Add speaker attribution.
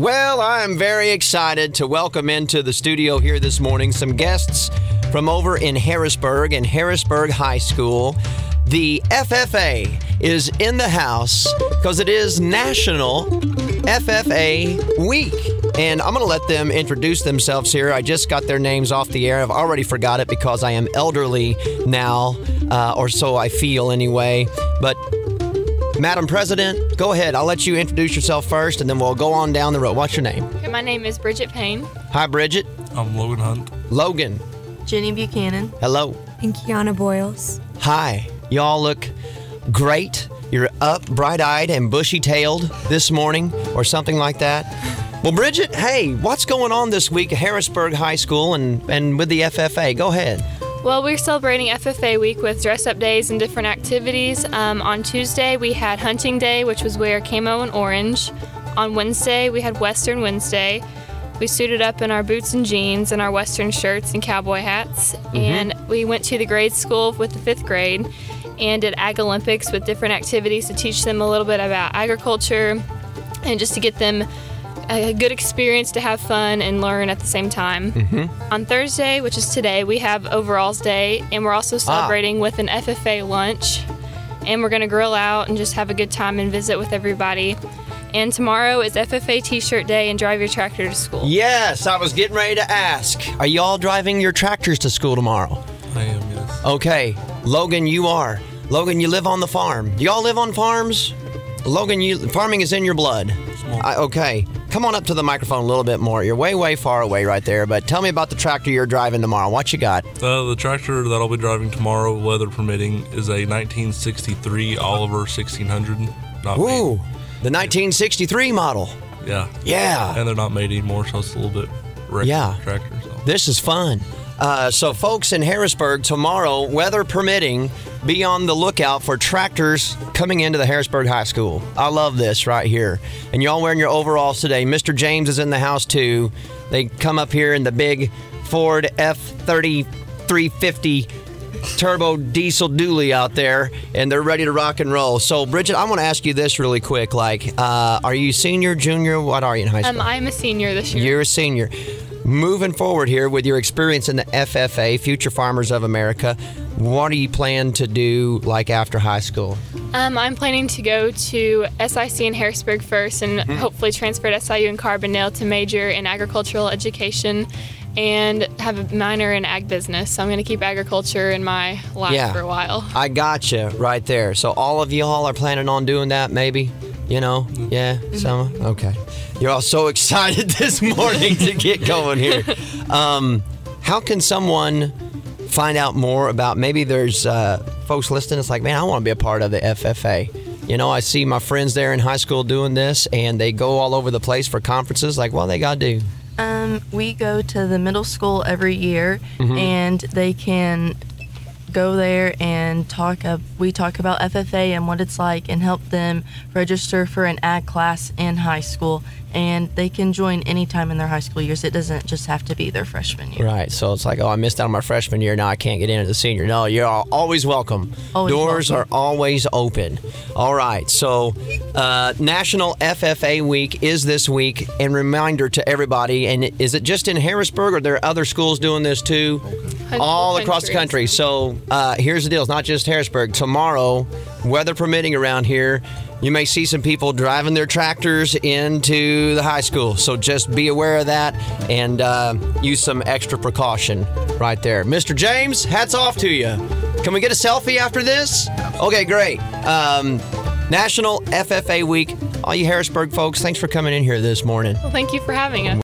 Speaker 1: Well, I'm very excited to welcome into the studio here this morning some guests from over in Harrisburg and Harrisburg High School. The FFA is in the house because it is National FFA Week. And I'm going to let them introduce themselves here. I just got their names off the air. I've already forgot it because I am elderly now, or so I feel anyway. But Madam President, go ahead. I'll let you introduce yourself first, and then we'll go on down the road. What's your name?
Speaker 2: Okay, my name is Bridget Payne.
Speaker 1: Hi, Bridget.
Speaker 3: I'm Logan Hunt.
Speaker 1: Logan.
Speaker 4: Jenny Buchanan.
Speaker 1: Hello.
Speaker 5: And Kiana Boyles.
Speaker 1: Hi. Y'all look great. You're up, bright-eyed, and bushy-tailed this morning, or something like that. Well, Bridget, hey, what's going on this week at Harrisburg High School and with the FFA? Go ahead.
Speaker 2: Well, we're celebrating FFA Week with dress-up days and different activities. On Tuesday, we had Hunting Day, which was wear camo and orange. On Wednesday, we had Western Wednesday. We suited up in our boots and jeans and our Western shirts and cowboy hats. And we went to the grade school with the 5th grade and did Ag Olympics with different activities to teach them a little bit about agriculture and just to get them a good experience to have fun and learn at the same time. On Thursday, which is today, we have Overalls Day, and we're also celebrating with an FFA lunch. And we're going to grill out and just have a good time and visit with everybody. And tomorrow is FFA T-shirt Day and drive your tractor to school.
Speaker 1: Yes, I was getting ready to ask. Are y'all driving your tractors to school tomorrow?
Speaker 3: I am, yes.
Speaker 1: Okay. Logan, you are. Logan, you live on the farm. Do y'all live on farms? Logan, farming is in your blood. Okay. Come on up to the microphone a little bit more. You're way, way far away right there. But tell me about the tractor you're driving tomorrow. What you got?
Speaker 3: The tractor that I'll be driving tomorrow, weather permitting, is a 1963 Oliver 1600. Not
Speaker 1: Ooh,
Speaker 3: made.
Speaker 1: the 1963 model.
Speaker 3: Yeah.
Speaker 1: Yeah.
Speaker 3: And they're not made anymore, so it's a little bit wrecked tractor. So.
Speaker 1: This is fun. So folks in Harrisburg, tomorrow, weather permitting, be on the lookout for tractors coming into the Harrisburg High School. I love this right here. And y'all wearing your overalls today. Mr. James is in the house too. They come up here in the big Ford F-30 350 turbo diesel dually out there, and they're ready to rock and roll. So, Bridget, I want to ask you this really quick. Are you senior, junior? What are you in high school?
Speaker 2: I'm a senior this year.
Speaker 1: You're a senior. Moving forward here with your experience in the FFA, Future Farmers of America, what do you plan to do after high school?
Speaker 2: I'm planning to go to SIC in Harrisburg first and hopefully transfer to SIU in Carbondale to major in agricultural education and have a minor in ag business. So I'm going to keep agriculture in my life for a while. I gotcha
Speaker 1: right there. So all of y'all are planning on doing that maybe? Yeah, some? Okay. You're all so excited this morning to get going here. How can someone find out more about, maybe there's folks listening, it's like, man, I want to be a part of the FFA. I see my friends there in high school doing this, and they go all over the place for conferences. What they got to do?
Speaker 4: We go to the middle school every year, and they can go there and we talk about FFA and what it's like and help them register for an ag class in high school. And they can join anytime in their high school years. It doesn't just have to be their freshman year.
Speaker 1: Right. So it's like, I missed out on my freshman year. Now I can't get into the senior. No, you're always welcome. Doors are always open. All right. So National FFA Week is this week. And reminder to everybody, and is it just in Harrisburg or are there other schools doing this too? All across the country. So here's the deal. It's not just Harrisburg. Tomorrow, weather permitting around here, you may see some people driving their tractors into the high school. So just be aware of that and use some extra precaution right there. Mr. James, hats off to you. Can we get a selfie after this? Okay, great. National FFA Week. All you Harrisburg folks, thanks for coming in here this morning.
Speaker 2: Well, thank you for having us.